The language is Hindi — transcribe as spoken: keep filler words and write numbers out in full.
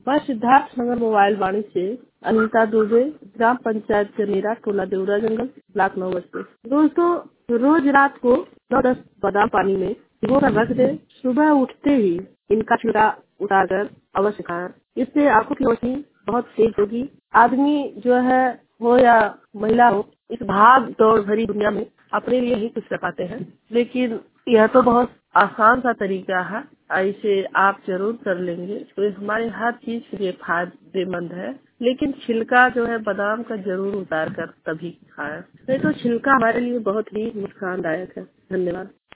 मैं सिद्धार्थ नगर मोबाइल वाणी से अनीता दुबे, ग्राम पंचायत चनेरा, टोला देवरा जंगल, ब्लॉक नौ बस्ती। दोस्तों, रोज रात को नौ दस बादाम पानी में भिगो कर रख दे। सुबह उठते ही इनका छिलका उतारकर अवश्य खाएं। इससे आंखों की रोशनी बहुत तेज होगी। आदमी जो है हो या महिला हो, इस भाग दौड़ भरी दुनिया में अपने लिए ही कुछ कर पाते हैं, लेकिन यह तो बहुत आसान सा तरीका है। इसे आप जरूर कर लेंगे तो ये हमारे हर चीज के लिए फायदेमंद है। लेकिन छिलका जो है बादाम का जरूर उतार कर तभी खाएं, नहीं तो छिलका हमारे लिए बहुत ही नुकसानदायक है। धन्यवाद।